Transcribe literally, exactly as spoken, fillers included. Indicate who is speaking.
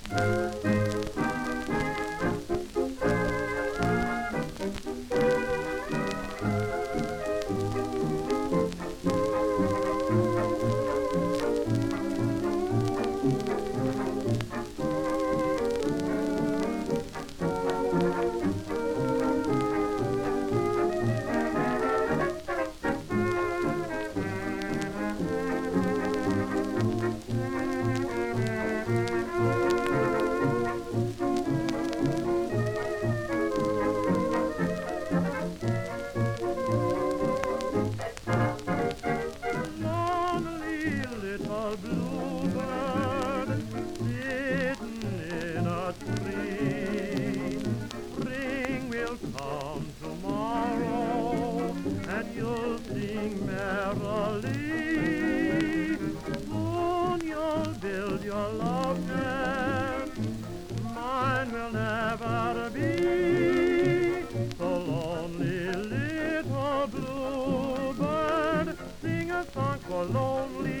Speaker 1: Bluebird sitting in a tree. Spring will come tomorrow and you'll sing merrily. Soon you'll build your love nest, mine will never be. So lonely little bluebird, sing a song for lonely